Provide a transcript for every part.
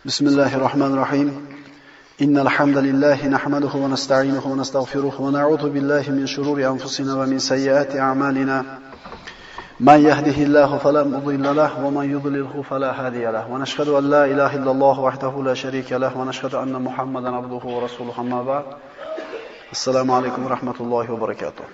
بسم الله الرحمن الرحيم إن الحمد لله نحمده ونستعينه ونستغفره ونعوذ بالله من شرور أنفسنا ومن سيئات أعمالنا من يهده الله فلا مضل له ومن يضلله فلا هادي له ونشهد أن لا إله إلا الله وحده لا شريك له ونشهد أن محمدا عبده ورسوله أما بعد السلام عليكم ورحمة الله وبركاته.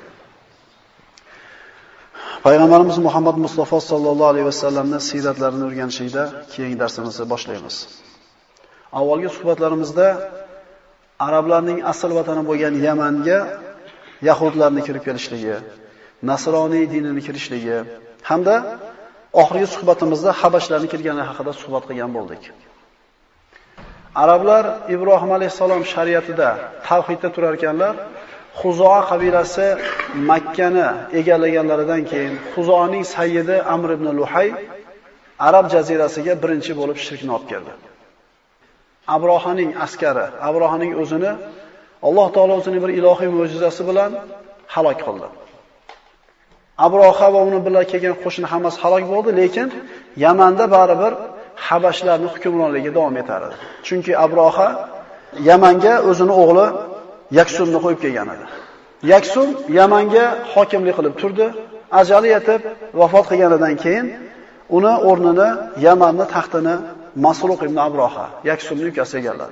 Payg'ambarimiz Muhammad Mustafa sallallohu alayhi vasallamning siyratlarini o'rganishda keyingi darsimizni boshlaymiz. Avvalgi suhbatlarimizda arablarning asl vatani bo'lgan Yamanga yahudlarning kirib kelishligi, nasroniy dinini kirishligi hamda oxirgi suhbatimizda habashlarning kirgani haqida suhbat qilgan bo'ldik. Arablar Ibrohim alayhisalom shariatida tavhidda turar ekanlar. Xuzoa qabilasi Makkani egallaganlaridan keyin Xuzoaning sayyidi Amr ibn Luhay Arab jazirasiga birinchi bo'lib shirkni olib keldi. Abrohaning askari, Abrohaning o'zini Alloh taolo o'zining bir ilohiy mo'jizasi bilan halok qildi. Abroha va uni bilan kelgan qo'shni hammasi halok bo'ldi, lekin Yamanda baribir habashlarning hukmronligi davom etardi. Chunki Abroha Yamanga o'zining o'g'li Yaksunni qo'yib kelgan edi. Yaksun Yamanga hokimlik qilib turdi. Ajali yetib vafot qilganidan keyin uni o'rnini Yamanning taxtini Masruq ibn Abroha, Yaksunning ukasi egalladi.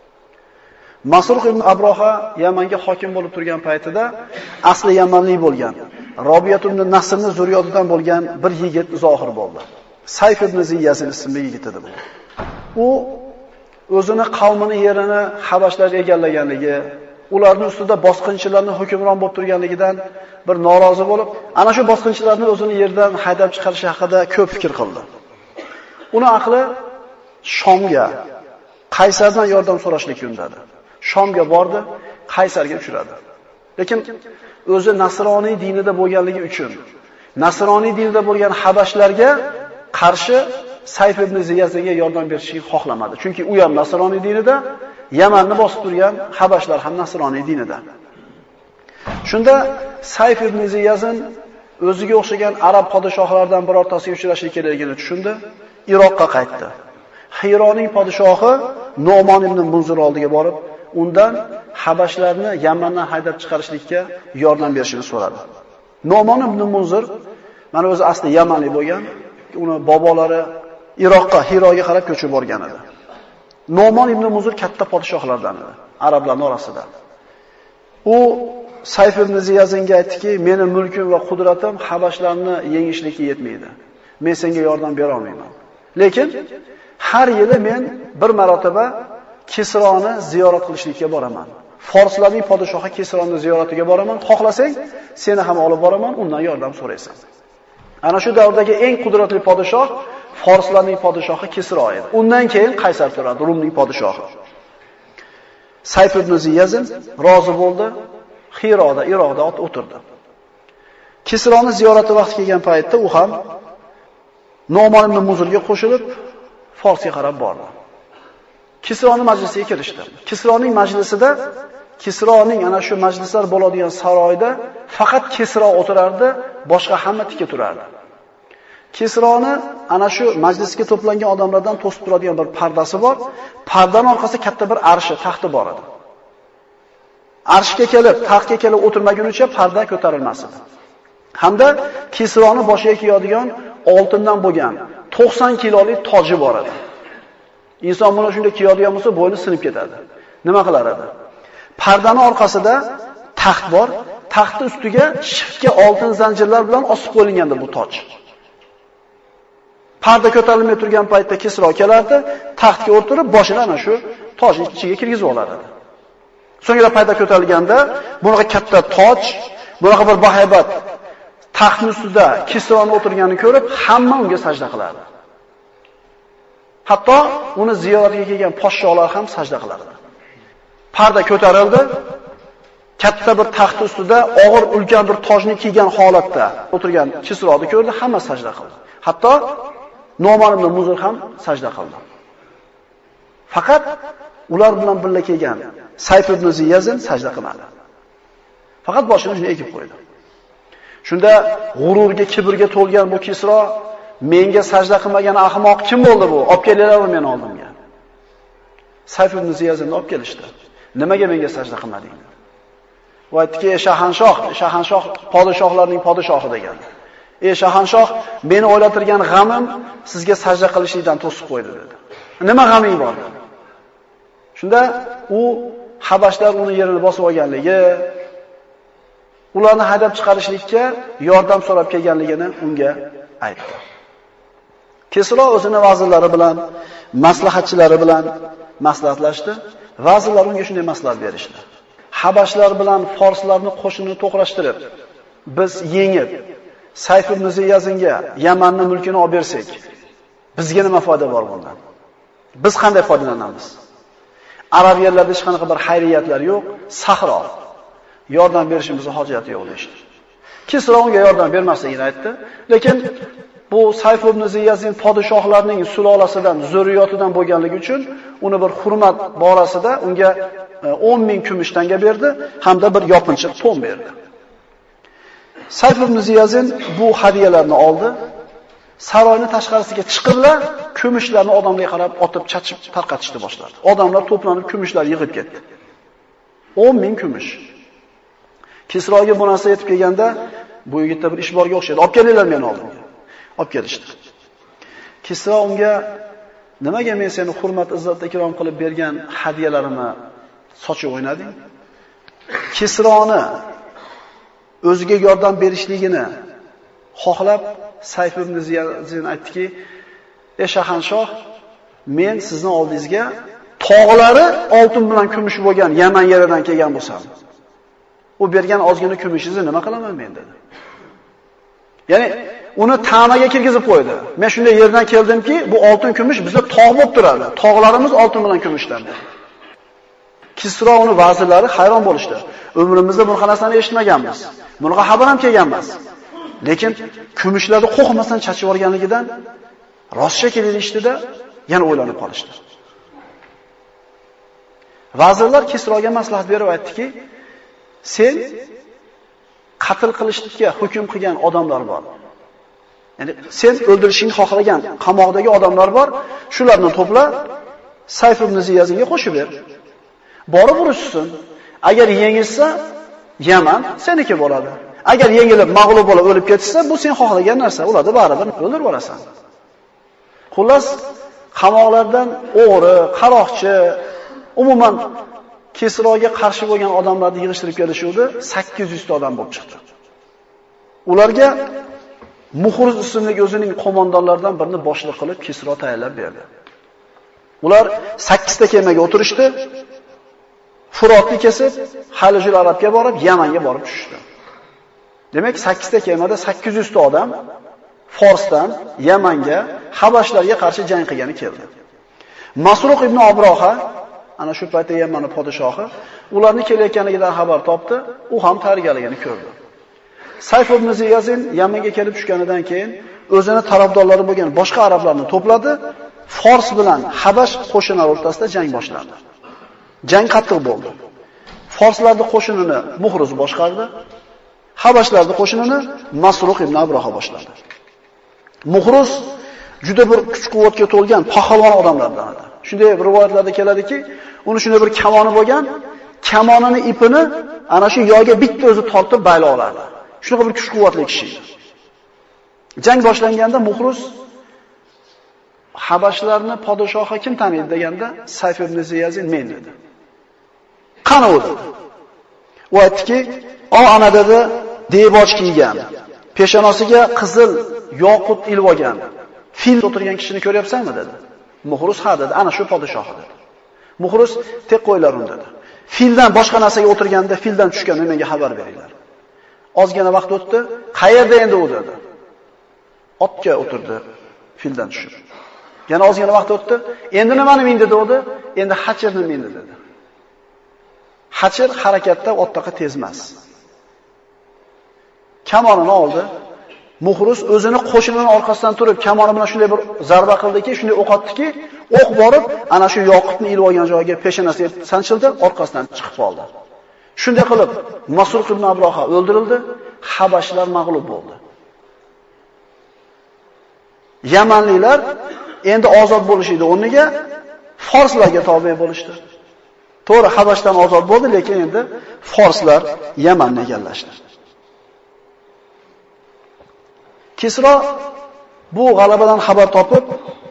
Masruq ibn Abroha Yamanga hokim bo'lib turgan paytida asli yamanlik bo'lgan, Robiyat ibn Nasrning zurriyotidan bo'lgan bir yigit zohir bo'ldi. Sayf ibn Ziyazin ismli yigit edi bu. U o'zini qavmini yerini habashlar egallaganligi, ularning ustida bosqinchilarning hukmron bo'lib turganligidan bir norozi bo'lib, ana shu bosqinchilarni o'zini yerdan haydab chiqarish haqida ko'p fikr qildi. Uni aqli Shomga, Qaysardan yordam so'rashlikka undadi. Shomga bordi, Qaysarga uchradi. Lekin o'zi nasroniy dinida bo'lganligi uchun, nasroniy dinida bo'lgan habashlarga qarshi Sayf ibn Ziyazga yordam berishni xohlamadi. Chunki u ham nasroniy dinida, Yamanni bosib turgan habashlar ham nasroniy dinida. Shunda Sayf ibn Ziyazin o'ziga o'xshagan arab podshohlaridan birortasiga uchrashlik kerakligini tushundi, Iroqqa qaytdi. Xironing podshohi Nu'mon ibn Munzir oldiga borib, undan habashlarni Yamandan haydab chiqarishlikka yordam berishini so'radi. Nu'mon ibn Munzir mana o'zi asli yamanlik bo'lgan, uni bobolari Iroqqa, Xiroga qarab ko'chib borgan edi. Nu'mon ibn Munzir katta podshohlardan edi, arablarning orasida. U Sayf ibn Ziyazinga aytdiki, "Meni mulkim va qudratim habashlarni yengishlikka yetmaydi. Men senga yordam bera olmayman. Lekin har yili men bir marotaba Kisroni ziyorat qilishlikka boraman. Forslarning podshohi Kisroni ziyoratiga boraman. Xohlasang, seni ham olib boraman, undan yordam so'raysan." Ana shu davrdagi eng qudratli podshoh Forslarning podshohi Kisro edi. Undan keyin Qaysar turadi, Rumning podshohi. Sayf ibn Ziyazin rozi bo'ldi, Xiroda, Iroqda o'tirdi. Kisroni ziyorati vaqti kelgan paytda u ham Nu'mon ibn Munzirga qo'shilib Forsga qarab bordi. Kisroning majlisiga kirishdi. Kisroning majlisida, Kisroning ana shu majlislar bo'ladigan saroyda faqat Kisro o'tirardi, boshqa hamma tikka turardi. Kisroni ana shu majlisga to'plangan odamlardan to'sib turadigan bir pardasi bor. Pardaning orqasida katta bir arshi, taxti bor edi. Arshga kelib, taxtga kelib o'tirmagunicha parda ko'tarilmas edi. Hamda Kisroni boshiga kiyadigan oltindan bo'lgan 90 kilolik toji bor edi. Inson buni shunday kiyadigan bo'lsa, bo'yni sinib ketadi. Nima qilar edi? Pardaning orqasida taxt bor. Taxtning ustiga shiftga oltin zanjirlar bilan osib qo'yilgandi bu toj. Parda ko'tarilmay turgan paytda Kisro kelardi, taxtga o'tirib, boshini ana shu tojning ichiga kirgizib olardi. So'ngra parda ko'tarilganda, bunaqa katta toj, bunaqa bir bahaybat taxtning ustida Kisroning o'tirganini ko'rib, hamma unga sajda qilardi. Hatto uni ziyoratiga kelgan podshohlar ham sajda qilardi. Parda ko'tarildi, katta bir taxt ustida og'ir ulkan bir tojni kiygan holatda o'tirgan Kisroni ko'rdi, hamma sajda qildi. Hatto Nu'mon ibn Munzir ham sajda qildi. Faqat ular bilan birga kelgan Sayf ibn Ziyazin sajda qilmadi. Faqat boshini shunday egib qo'ydi. Shunda g'ururga, kibrga to'lgan bu Kisro, menga sajda qilmagan ahmoq kim bo'ldi bu? Olib kelinglar meni oldimga. Sayf ibn Ziyazni olib kelishdi. Nimaga menga sajda qilmading? Va aytdiki, shahanshoh podshohlarning podshohi degan. Shahanshoh, meni o'ylatirgan g'amim sizga sajda qilishlikdan to'sib qo'ydi dedi. Nima g'aming bor? Shunda u Habashlar uni yerini bosib olganligi, ularni haydab chiqarishlikka yordam so'rab kelganligini unga aytdi. Kisro o'zini vazirlari bilan, maslahatchilari bilan maslahatlashdi. Vazirlar unga shunday maslahat berishdi. Habashlar bilan forslarni qo'shinini to'qrashtirib, biz yengib Sayf ibn Ziyazinga Yamanning mulkini olib bersak, bizga nima foyda bor bundan? Biz qanday foydalanamiz? Arab yerlarida hech qanaqa bir xayriyatlar yo'q, sahro. Yordam berishimizga hojati yo'q deydi. Kisro unga yordam bermasligini aytdi, lekin bu Sayf ibn Ziyazin podshohlarning sulolasidan, zurriyotidan bo'lganligi uchun uni bir hurmat borasida unga 10,000 kumush tanga berdi hamda bir yopinchiq to'n berdi. Sayf ibn Ziyazin bu hadiyalarni oldi. Saroyning tashqarisiga chiqdilar, kumushlarni odamlarga qarab otib, chachib, tarqatishni boshladi. Odamlar to'planib kumushlar yig'ib ketdi. 10,000 kumush. Kisroga bu narsa yetib kelganda, bu yigitda bir ish borga o'xshaydi. Olib kelinglar meni oldimga. Olib kelishdi. Kisro unga nimaga men seni hurmat, izzat, ikrom qilib bergan hadiyalarimni sochib o'ynading? Kisroni o'ziga yordam berishligini xohlab Sayf ibn Ziyazin aytdiki, Shahanshoh, men sizning oldingizga tog'lari oltin bilan kumush bo'lgan Yaman yeridan kelgan bo'lsam, u bergan ozgina kumushingizni nima qilaman men dedi. Ya'ni uni ta'maga kirgizib qo'ydi. Men shunday yerdan keldimki, bu oltin kumush bizda tog' bo'lib turadi. Tog'larimiz oltin bilan kumushdan. Kisro uni vazirlari hayron bo'lishdi. Umrimizda bunaqa narsani eshitmaganmiz. Bunaqa xabar ham kelgan emas. Lekin kumushlarni qo'rqmasdan chachib yuborganligidan rostcha kelishdi-da, yana o'ylanib qolishdi. Vazirlar Kisroga maslahat berib aytdiki, sen qatl qilishga hukm qilgan odamlar bor. Ya'ni sen o'ldirishingni xohlagan qamoqdagi odamlar bor, shularni to'pla, Sayf ibn Ziyazinga qo'shib ber. Borib urushsin. Agar yengilsa, Yaman seniki bo'ladi. Agar yengilib mag'lub bo'lib o'lib ketsa, bu sen xohlagan narsa, ularni baribir o'ldirib olasan. Xullas, qamoqlardan o'g'ri, qaroqchi, umuman Kisroga qarshi bo'lgan odamlarni yig'ishtirib kelishuvdi, 800 ta odam bo'lib chiqdi. Ularga Muhruz ismli o'zining qo'mondonlaridan birini boshliq qilib Kisro tayinlab berdi. Ular 8 ta kemaga o'tirishdi. Furotni kesib, Halijul Arabga borib, Yamanga borib tushishdi. Demak, 8 ta kemada 800 ta odam Forsdan Yamanga, Habashlarga qarshi jang qilgani keldi. Masruq ibn Abroha, ana shu paytda Yamanning podshohi, ularni kelayotganligidan xabar topdi, u ham tayyorgarligini ko'rdi. Sayf ibn Ziyazin Yamanga kelib tushganidan keyin o'zini tarafdorlari bo'lgan boshqa arablarni to'pladi, Fors bilan Habash qo'shinlari o'rtasida jang boshlandi. Jang qattiq bo'ldi. Forslarning qo'shinini Muhruz boshqardi, Habashlarning qo'shinini Masruq ibn Abroha boshladi. Muhruz juda bir kuch-quvvatga to'lgan pahlavon odamlardan edi. Shunday rivoyatlarda keladiki, uni shunday bir kamoni bo'lgan, kamonini ipini ana shu yoga bitta o'zi tortib bayla olardi. Shunaqa bir kuch-quvvatli kishi edi. Jang boshlanganda Muhruz Habashlarni podshohi kim taniydi deganda Sayf ibn Ziyazin men dedi. Qani u dedi. U aytdiki, ana dedi, deboch kiygan, peshonasiga qizil yoqut ilib olgan, fil o'tirgan kishini ko'ryapsanmi dedi. Muhruz ha dedi, ana shu podshohi dedi. Muhruz tek qo'ylar uni dedi. Fildan boshqa narsaga o'tirganda fildan tushganini menga xabar beringlar. Ozgina vaqt o'tdi, qayerda endi u dedi. Otga o'tirdi, fildan tushib. Yana ozgina vaqt o'tdi, endi nimani mindi dedi, endi hachirni mindi dedi. Hachir harakatda otdaqa tezmas. Kamonini oldi. Muhruz o'zini qo'shinining orqasidan turib, kamoni bilan shunday bir zarba qildiki, shunday o'q otdiki, o'q borib, ana shu yoqutni ilib olgan joyiga peshonasiga sanchildi, orqasidan chiqib qoldi. Shunday qilib, Masruq ibn Abroha o'ldirildi, Habashlar mag'lub bo'ldi. Yamanliklar endi ozod bo'lishdi o'rniga forslarga tobe bo'lishdi. To'g'ri, Habashdan ozod bo'ldi, lekin endi forslar Yamanni egallashdi. Kisro bu g'alabadan xabar topib,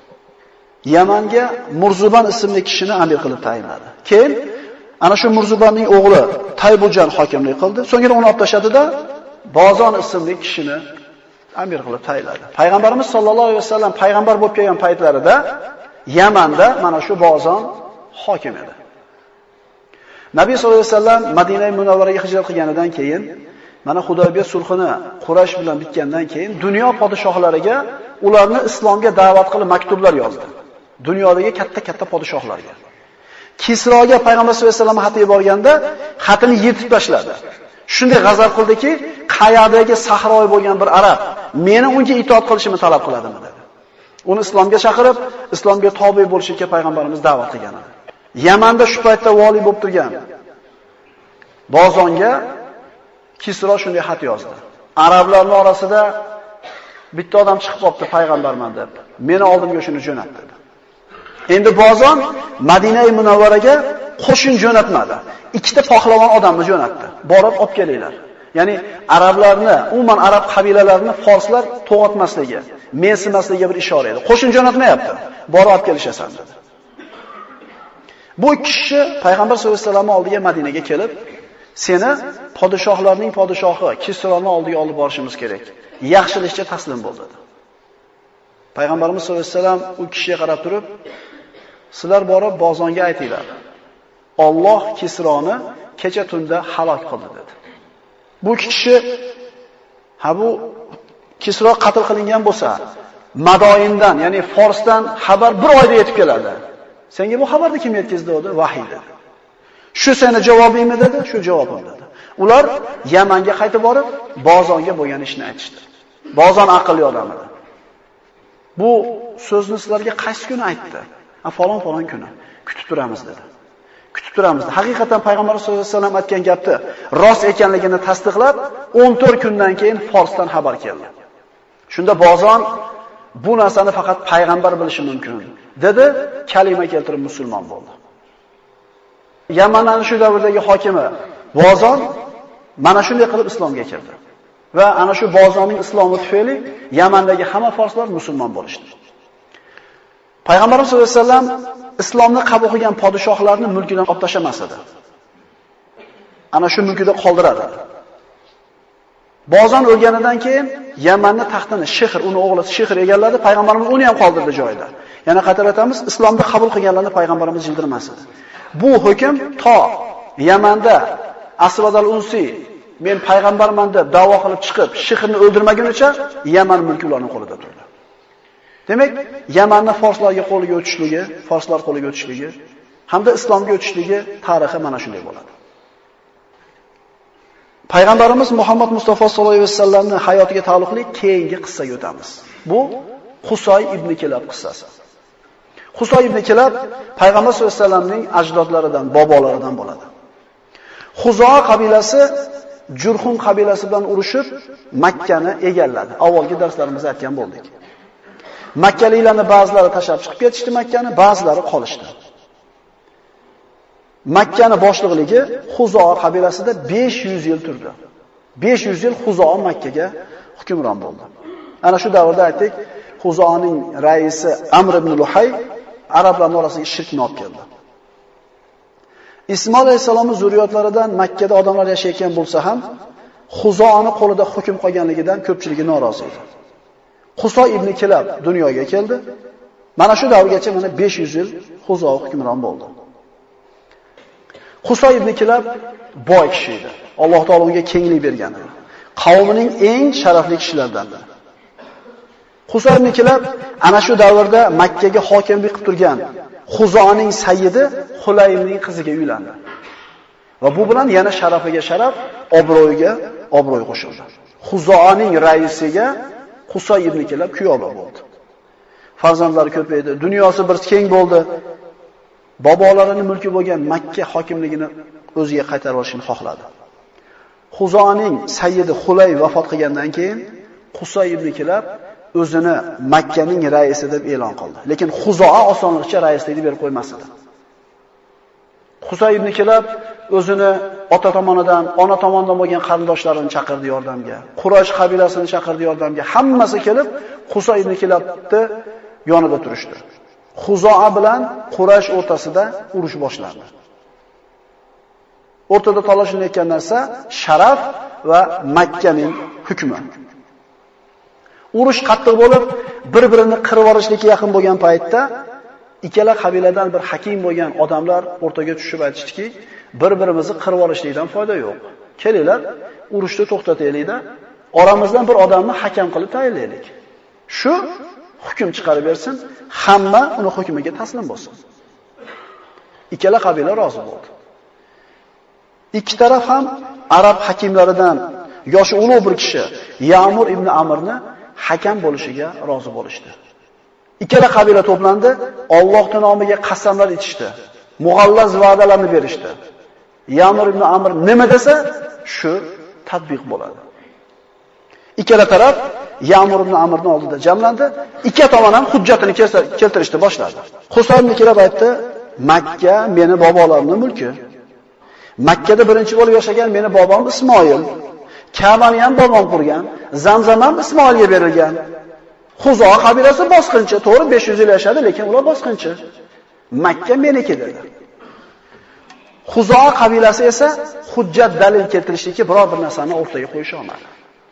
Yamanga Murzuban ismli kishini amir qilib tayinladi. Keyin ana shu Murzubanning o'g'li Taybujan hokimlik qildi. So'ngra uni olib tashladi-da, Bozon ismli kishini amir qilib tayinladi. Payg'ambarimiz sollallohu alayhi vasallam payg'ambar bo'lib kelgan paytlarida Yamanda mana shu Bozon hokim edi. Nabiy sollallohu alayhi vasallam Madina-i Munavvaraga hijrat qilganidan keyin, mana Hudaybiya sulhini Quraysh bilan bitgandan keyin dunyo podshohlariga ularni islomga da'vat qilib maktublar yozdi. Dunyodagi katta-katta podshohlarga. Kisroga payg'ambar sollallohu alayhi vasallam xat yuborganda, xatini yirtib tashladi. Shunday g'azab qildiki, qayadagi sahroy bo'lgan bir arab meni unga itoat qilishimni talab qiladimi dedi. Uni islomga chaqirib, islomga tobe bo'lishga payg'ambarimiz da'vat qilgan edi. Yamanda shu paytda vali bo'lib turgan Bozonga Kisro shunday xat yozdi. Arablarning orasida bitta odam chiqib qopti payg'ambarman deb. Meni oldimga shuni jo'nat dedi. Endi Bozon Madina-i Munavvaraga qo'shin jo'natmadi. Ikkita pahlavon odamni jo'natdi. Borib olib kelinglar. Ya'ni arablarni, umuman arab qabilalarini forslar to'g'atmasligi, mensimasligiga bir ishora edi. Qo'shin jo'natmayapti. Borib olib kelishasan dedi. Bu kishi payg'ambar sollallohu alayhi vasallam oldiga Madinaga kelib, seni podshohlarning podshohi Kisroni oldiga olib borishimiz kerak. Yaxshilikcha taslim bo'l dedi. Payg'ambarimiz sollallohu alayhi vasallam u kishiga qarab turib, sizlar borib Bozonga aytinglar. Alloh Kisroni kecha tunda halok qildi dedi. Bu kishi bu Kisro qatl qilingan bo'lsa, Madoindan, ya'ni Forsdan xabar bir oyda yetib keladi. Senga bu xabarni kim yetkazdi dedi? Vahiy dedi. Shu seni javobingmi dedi? Shu javobim dedi. Ular Yamanga qaytib borib, Bozonga bo'lgan ishni aytishdi. Bozon aqlli odam edi. Bu so'zni sizlarga qaysi kuni aytdi? Falon kuni. Kutib turamiz dedi. Kutib turamiz. Haqiqatan payg'ambar sollallohu alayhi vasallam aytgan gapni rost ekanligini tasdiqlab, 14 kundan keyin Forsdan xabar keldi. Shunda Bozon bu narsani faqat payg'ambar bilishi mumkin dedi, kalima keltirib musulmon bo'ldi. Yamanning shu davrdagi hokimi Bozon mana shunday qilib islomga kirdi. Va ana shu Bozonning islomi tufayli Yamandagi hamma forslar musulmon bo'lishdi. Payg'ambarimiz sollallohu alayhi vasallam islomni qabul qilgan podshohlarni mulkidan olib tashlamas edi. Ana shu mulkida qoldiradi. Bozon o'lganidan keyin Yamanning taxtini Shihr, uni o'g'li Shihr egalladi, payg'ambarimiz uni ham qoldirdi joyida. Yana qaytaratamiz, islomni qabul qilganlarni payg'ambarimiz jildirmasdi. Bu hukm to Yamanda Asvad al-Unsi men payg'ambarman deb da'vo qilib chiqib, Shihrni o'ldirmagunicha Yaman mulki ularning qo'lida turdi. Demak, Yamanning forslarga qo'liga o'tishligi, forslar qo'liga o'tishligi hamda islomga o'tishligi tarixi mana shunday bo'ladi. Payg'ambarimiz Muhammad Mustafa sollallohu alayhi vasallamning hayotiga taalluqli keyingi qissaga o'tamiz. Bu Husoy ibn Kilab qissasi. Husoy ibn Kilab payg'ambar sollallohu alayhi vasallamning ajdodlaridan, bobolaridan bo'ladi. Huzoa qabilasi Jurhum qabilasi bilan urushib Makkani egalladi. Avvalgi darslarimizda aytgan bo'ldik. Makkaliklarning ba'zilari tashlab chiqib ketishdi Makkani, ba'zilari qolishdi. Makkani boshliqligi Huzoa qabilasida 500 yil turdi. 500 yil Huzoa Makkaga hukmron bo'ldi. Ana shu davrda aytdik, Huzoaning raisi Amr ibn Luhay arablar orasiga shirkni olib keldi. Ismoil alayhisolamning zurriyotlaridan Makkada odamlar yashayotgan bo'lsa ham, Huzoani qo'lida hukm qolganligidan ko'pchiligi norozi edi. Husoy ibn Kilab dunyoga keldi. Mana shu davrgacha mana 500 yil Huzo hukmron bo'ldi. Husoy ibn Kilab boy kishi edi. Alloh taolo unga kenglik bergan edi. Qavmining eng sharafli kishilaridan biri. Husoy ibn Kilab ana shu davrda Makkaga hokimlik qilib turgan Huzoning sayyidi Hulaymning qiziga uylandi. Va bu bilan yana sharafiga sharaf, obro'yiga obro'y qo'shildi. Huzoning raisiga Husoy ibn Kilab kuyov bo'ldi. Farzandlari ko'paydi, dunyosi bir keng bo'ldi. Bobolarining mulki bo'lgan Makka hokimligini o'ziga qaytarib olishni xohladi. Huzoning sayyidi Hulay vafot qilgandan keyin Husoy ibn Kilab o'zini Makkaning raisi deb e'lon qildi. Lekin Xuzoa osonlikcha raislikni berib qo'ymasdi. Husayn ibn Kilab o'zini ota tomonidan, ona tomonidan bo'lgan qarindoshlarini chaqirdi yordamga. Quraysh qabilasini chaqirdi yordamga. Hammasi kelib Husayn ibn Kilabni yonida turishdi. Xuzoa bilan Quraysh o'rtasida urush boshlandi. O'rtada talashlanayotgan narsa sharaf va Makkaning hukmi. Urush qattiq bo'lib, bir-birini qirib olishga yaqin bo'lgan paytda ikkala qabiladan bir hakim bo'lgan odamlar o'rtaga tushib aytishdiki, bir-birimizni qirib olishlikdan foyda yo'q. Kelinglar, urushni to'xtataylik-da, oramizdan bir odamni hakam qilib tayinlaylik. Shu hukm chiqarib bersin, hamma uni hukmiga taslim bo'lsin. Ikkala qabila rozi bo'ldi. Ikki taraf ham arab hakimlaridan yoshi ulug' bir kishi Ya'mur ibn Amrni hakam bo'lishiga rozi bo'lishdi. Ikkala qabila to'plandi, Allohning nomiga qasamlar ichishdi. Mughallaz va'dalarni berishdi. Ya'mur ibn Amr nima desa, shu tatbiq bo'ladi. Ikkala taraf Ya'mur ibn Amrning oldida jamlandi, ikki tomon ham hujjatini keltirishni boshladi. Husayn ibn Kilab aytdi, Makka meni bobolarimning mulki. Makkada birinchi bo'lib yashagan meni bobom Ismoil. Ka'bani ham bobom qurgan, Zamzam ham Ismoilga berilgan. Xuzo qabilasi bosqinchi, to'g'ri 500 yil yashadi, lekin ular bosqinchi. Makka meniki dedi. Xuzo qabilasi esa hujjat dalil keltirishlikka biror bir narsani o'rtaga qo'yisha olmadi.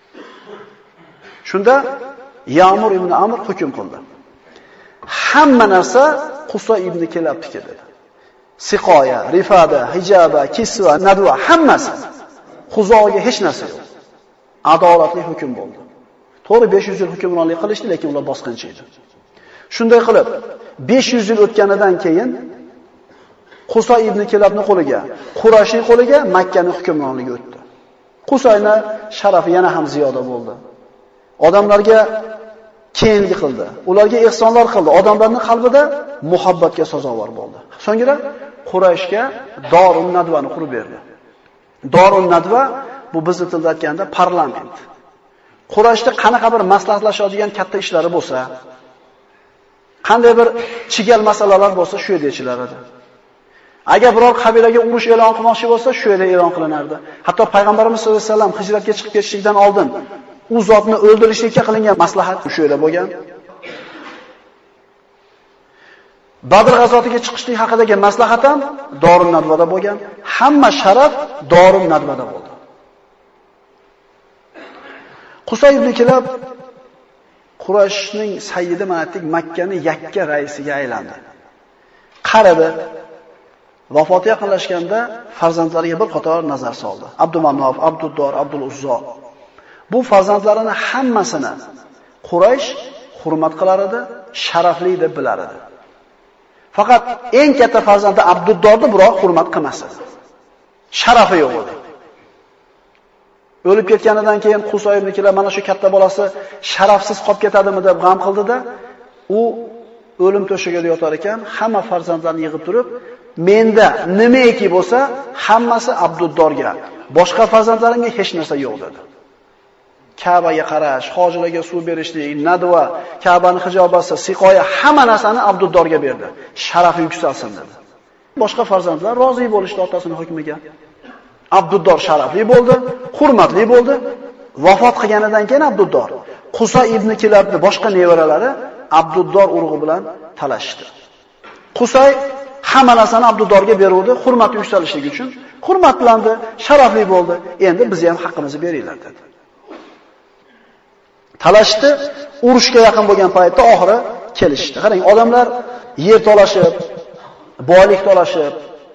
Shunda Ya'mur ibn Amr hukm qildi. Hamma narsa Husayn ibn Kilabniki dedi. Siqoya, rifada, hijaba, kisva, nadva hammasi. Xuzoga hech narsa yo'q. Adolatli hukm bo'ldi. To'g'ri 500 yil hukmronlik qilishdi, lekin ular bosqinchi edi. Shunday qilib 500 yil o'tganidan keyin Husayn ibn Kilabning qo'liga, Qurayshning qo'liga Makkaning hukmronligi o'tdi. Husaynning sharafi yana ham ziyoda bo'ldi. Odamlarga keyingi qildi. Ularga ehsonlar qildi. Odamlarning qalbida muhabbatga sazovor bo'ldi. So'ngra Qurayshga Dorun Nadvani qurib berdi. Dorun Nadva bu bizni tilda aytganda parlament. Qurayshda qanaqa bir maslahatlashadigan katta ishlari bo'lsa, qanday bir chigal masalalar bo'lsa, shu yerda yechilar edi. Agar biror qabilaga urush e'lon qilmoqchi bo'lsa, shu yerda e'lon qilinardi. Hatto payg'ambarimiz sollallohu alayhi vasallam hijratga chiqib ketishlikdan oldin u zotni o'ldirishlikka qilingan maslahat shu yerda bo'lgan. Badr g'azotiga chiqishlik haqidagi maslahat ham Dorun Nadvada bo'lgan. Hamma sharaf Dorun Nadvada bo'ldi. Husayn ibn Kilab Qurayshning sayyidi ma'atlik Makkaning yakka raisiga aylandi. Qaradi. Vafoti yaqinlashganda farzandlariga bir qator nazar soldi. Abdumanof, Abduddor, Abdul Uzzo. Bu farzandlarini hammasini Quraysh hurmat qilar edi, sharafli deb bilar edi. Faqat eng katta farzandi Abduddorni biroq hurmat qilmas edi. Sharafi yo'q edi. O'lib ketganidan keyin Husayn ibn Kilab mana shu katta bolasi sharafsiz qolib ketadimi deb g'am qildida, u o'lim to'shagida yotar ekan, hamma farzandlarni yig'ib turib, menda nimaiki bo'lsa, hammasi Abduddorga, boshqa farzandlarimga hech narsa yo'q dedi. Ka'baga qarash, hojilarga suv berishlik, nadva, Ka'baning hijobasi, siqoya hamma narsani Abduddorga berdi. Sharafi yuksalsin dedi. Boshqa farzandlar rozi bo'lishdi otasining hukmiga. Abduddor sharafli bo'ldi, hurmatli bo'ldi. Vafot qilganidan keyin Abduddor Husayn ibn Kilabning boshqa nevaralari Abduddor urug'i bilan talashdi. Husayn hamma narsani Abduddorga beruvdi, hurmati yuksalishligi uchun hurmatlandi, sharafli bo'ldi. Endi biz ham haqqimizni beringlar dedi. Talashdi, urushga yaqin bo'lgan paytda oxiri kelishdi. Qarang, odamlar yer talashib, boylik talashib,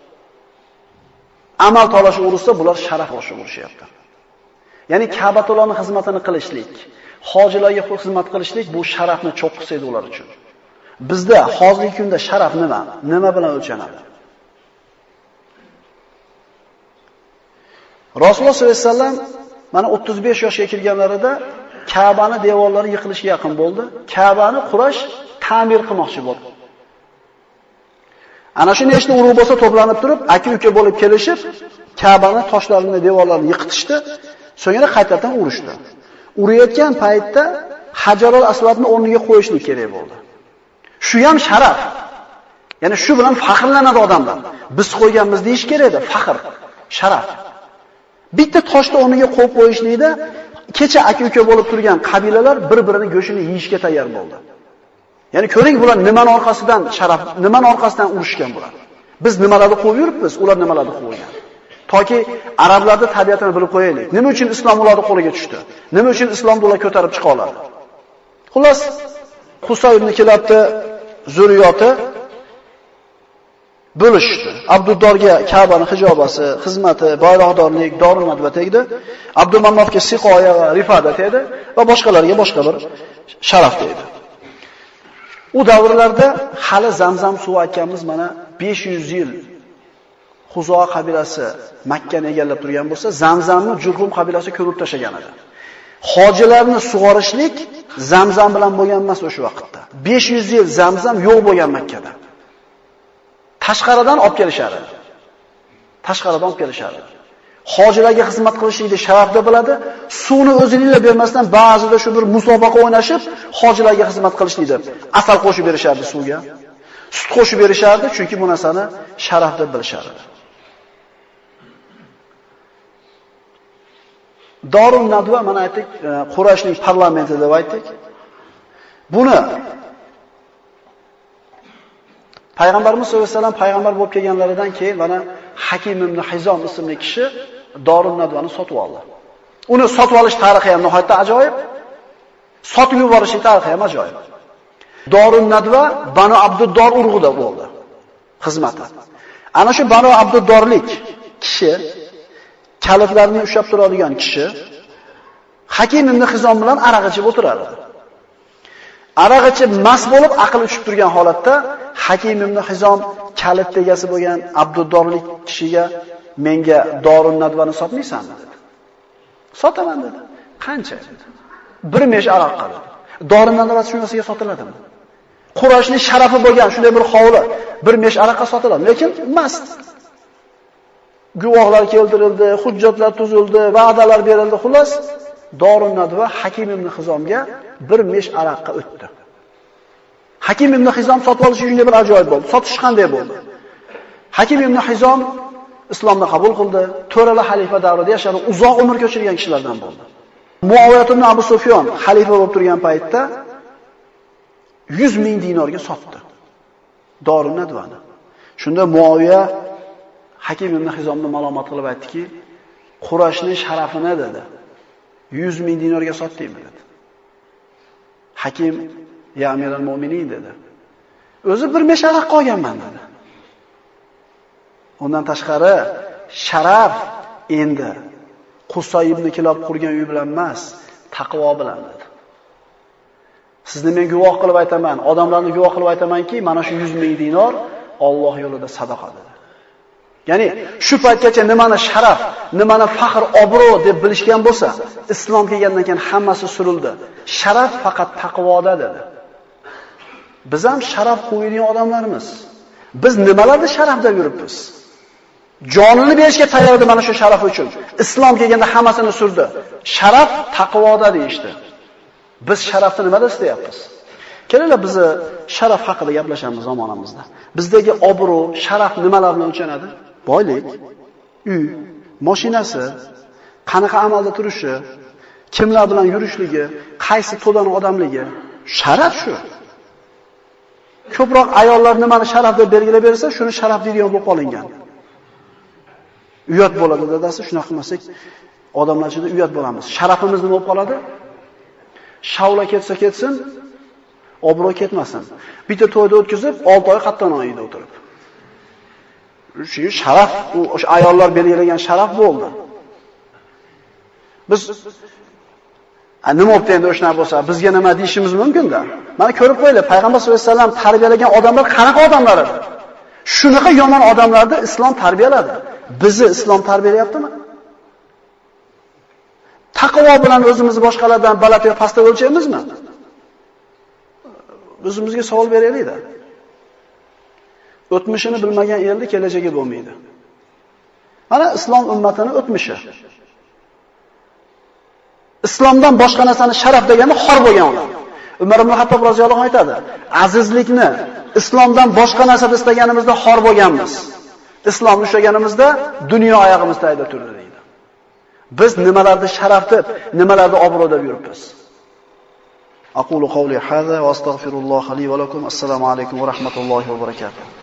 amal talashib urushsa, bular sharaf olishib urushyapti. Ya'ni Ka'batullohning xizmatini qilishlik, hojilarga xizmat qilishlik bu sharafni cho'qqisi edi ular uchun. Bizda hozirgi kunda sharaf nima? Nima bilan o'lchanadi? Rasululloh sollallohu alayhi vasallam mana 35 yoshga kirganlarida Ka'bani devorlari yiqilishga yaqin bo'ldi. Ka'bani Quraysh ta'mir qilmoqchi bo'ldi. Ana shu nechta urug' bo'lsa to'planib turib, aka-uka bo'lib kelishib, Ka'bani toshlarini, devorlarini yiqitishdi. So'ngra qaytadan urushdi. Urayotgan paytda Hajarul Aswadni o'rniga qo'yishlik kerak bo'ldi. Shu ham sharaf. Ya'ni shu bilan faxrlanadi odamlar. Biz qo'yganmiz deyish kerak edi, faxr, sharaf. Bitta toshni o'rniga qo'yib qo'yishlikda kecha aka-uka bo'lib turgan qabilalar bir-birini go'shini yeyishga tayyor bo'ldi. Ya'ni ko'ring, bular nimani orqasidan sharaf, nimani orqasidan urushgan bular. Biz nimalarni qo'yib yuribmiz, ular nimalarni qo'ygan. Toki arablarning tabiatini bilib qo'yaylik. Nima uchun islom ularning qo'liga tushdi? Nima uchun islomni ular ko'tarib chiqa oladi? Xullas, Qusay ibn Kilabni zurriyoti bo'lishdi. Abduddorga Ka'baning hijobasi, xizmati, bayroqdorlik, Dorun-Nadva tegdi. Abdumannofga Siqoya va Rifada tegdi va boshqalarga boshqa bir sharaf tegdi. U davrlarda hali Zamzam suvi aytganmiz, mana 500 yil Xuzoa qabilasi Makkani egallab turgan bo'lsa, Zamzamni Jurhum qabilasi ko'rib tashagan edi. Hojilarni sug'orishlik Zamzam bilan bo'lgan emas o'sha vaqtda. 500 yil Zamzam yo'q bo'lgan Makkada. Tashqaridan olib kelishardi. Tashqaridan olib kelishardi. Hojilarga xizmat qilishlikni sharafda biladi. Suvni o'zingizga bermasdan ba'zida shu bir musobaqa o'ynashib, hojilarga xizmat qilishlik deb asal qo'shib berishardi suvga. Sut qo'shib berishardi, chunki bu narsani sharaf deb bilishardi. Dorun-Nadva mana aytdik, Qurayshning parlamenti deb aytdik. Buni Payg'ambarimiz sollallohu alayhi vasallam payg'ambar bo'lib kelganlaridan keyin mana Hakim ibn Hizom ismli kishi Dorun-Nadvani sotib oldi. Uni sotib olish tarixi ham nihoyatda ajoyib. Sotib yuborish tarixi ham ajoyib. Dorun-Nadva Banu Abduddor urug'ida bo'ldi xizmati. Ana shu Banu Abduddorlik kishi, kalitlarni ushlab turadigan kishi Hakim ibn Hizom bilan aroq ichib o'tirardi. Aroq ichib mast bo'lib aql uchib turgan holatda Hakim ibn Hizom kalit egasi bo'lgan Abduddorlik kishiga menga Dorun-Nadvani sotmaysanmi dedi. Sotaman dedi. Qancha dedi. Bir mesh aroqqa dedi. Dorun-Nadva shunisiga sotiladimi? Qurayshning sharafi bo'lgan shunday bir hovli bir mesh aroqqa sotiladi, lekin mast. Guvohlar keltirildi, hujjatlar tuzildi, va'dalar berildi. Xullas, Dorun-Nadva Hakim ibn Hizomga bir mesh aroqqa o'tdi. Hakim ibn Hizom sotib olishi shunday bir ajoyib bo'ldi. Sotish qanday bo'ldi? Hakim ibn Hizom islomni qabul qildi, to'rala xalifa davrida yashadi, uzoq umr ko'chirgan kishilardan bo'ldi. Muaviyat ibn Abu Sufyon xalifa bo'lib turgan paytda 100 ming dinorga sotdi Dorun-Nadvani. Shunda Muaviya Hakim ibn Hizomni malomat qilib aytdiki, Qurayshning sharafini dedi. 100 ming dinorga sotdingmi dedi. Hakim, ya Amirul Mu'minin dedi. O'zi bir mesharaq qolganman dedi. Undan tashqari sharaf endi Qusay ibn Kilab qurgan uy bilan emas, taqvo bilan dedi. Sizni men guvoh qilib aytaman, odamlarni guvoh qilib aytamanki, mana shu 100 ming dinor Alloh yo'lida sadaqa dedi. Ya'ni shu paytgacha nimani sharaf, nimani faxr, obro' deb bilishgan bo'lsa, islom kelgandan keyin hammasi surildi. Sharaf faqat taqvoda dedi. Biz ham sharaf qo'yadigan odamlarimiz. Biz nimalarda sharaf deb yuribmiz? Jonini berishga tayyor edi mana shu sharaf uchun. Islom kelganda hammasini surdi. Sharaf taqvoda deyishdi. Biz sharafni nimada istayapmiz? Kelinglar bizni sharaf haqida gaplashamiz zamonamizda. Bizdagi obro', sharaf nimalar bilan o'lchanadi? Boylik, uy, mashinasi, qanaqa amalda turishi, kimlar bilan yurishligi, qaysi to'daning odamligi, sharaf shu. Ko'proq ayollar nimani sharaf deb belgilab bersa, shuni sharaf deydigan bo'lib qolingan. Uyat bo'ladi dadasi, shunaqa qilmasak odamlar ichida uyat bo'lamiz. Sharafimiz nima bo'lib qoladi? Shavla ketsa ketsin, obro' ketmasin. Bitta to'yda o'tkazib, 6 oy qattan oyida o'tirib. Shu sharaf, o'sha ayollar belgilagan sharaf bo'ldi. Biz nima bo'ldi endi o'shana bo'lsa, bizga nima deyishimiz mumkin-da. Mana ko'rib qo'yinglar, payg'ambar sollallohu alayhi vasallam tarbiyalagan odamlar qanaqa odamlar edi? Shunaqa yomon odamlarni islom tarbiyaladi. Bizni islom tarbiyalayaptimi? Taqvo bilan o'zimizni boshqalardan baland va pastda o'lchaymizmi? O'zimizga savol beraylik-da. O'tmishini bilmagan elni kelajagi bo'lmaydi. Mana islom ummatining o'tmishi. Islomdan boshqa narsani sharaf degani xor bo'lgan ular. Umar ibn Xattob roziyallohu anhu aytadi: "Azizlikni islomdan boshqa narsada istaganimizda xor bo'lganmiz. Islomni ushlaganimizda dunyo oyog'imiz tagida turdi" deydi. Biz nimalarni sharaf deb, nimalarni obro' deb yuribmiz. Aqulu qawli hadha va astaghfirulloh li va lakum. Assalomu alaykum va rahmatullohi va barakatuh.